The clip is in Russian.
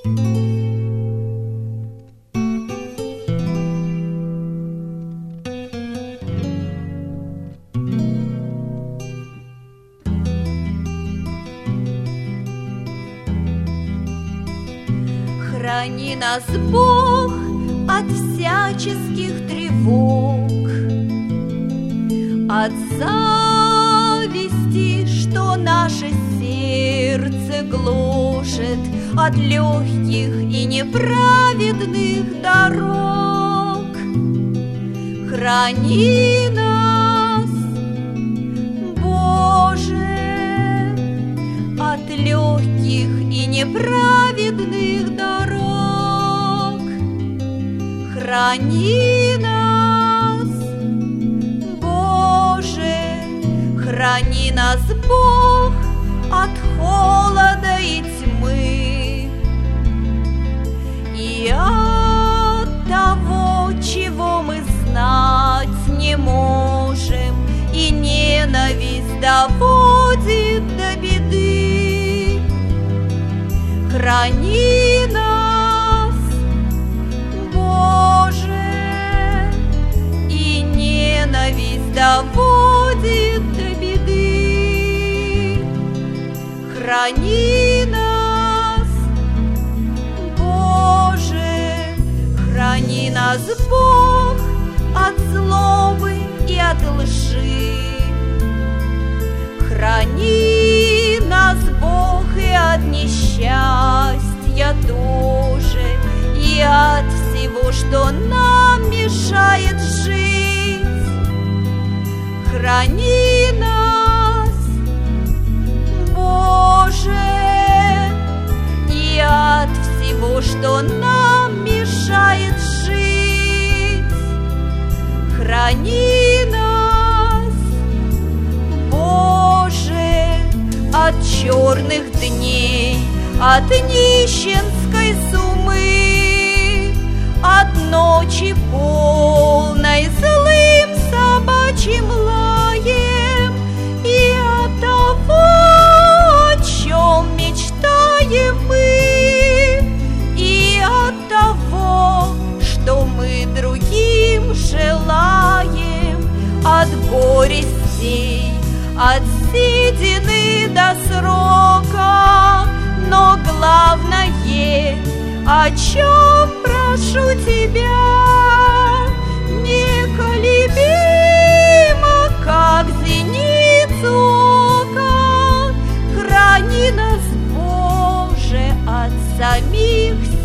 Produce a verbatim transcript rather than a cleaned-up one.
Храни нас, Бог, от всяческих тревог, от зависти, что наше сердце гложет, от легких и неправедных дорог. Храни нас, Боже, от легких и неправедных дорог. Храни нас, Боже, храни нас, Бог, от холода и тьмы, и от того, чего мы знать не можем, и ненависть доводит до беды. Храни нас, Боже, и ненависть доводит до беды. Храни нас, Боже, храни нас, Бог, от злобы и от лжи. Храни нас, Бог, и от несчастья тоже, и от всего, что нам мешает жить. Храни нас, Боже, и от всего, что нам мешает жить. Храни нас, Боже, от черных дней, от нищенской сумы, от ночи полной злым собачьим лаем, и от того, о чем мечтаем мы, и от того, что мы другим желаем, от горестей, от седины до срока. Но главное, о чем прошу Тебя, неколебимо, как зеницу ока, храни нас, Боже, от самих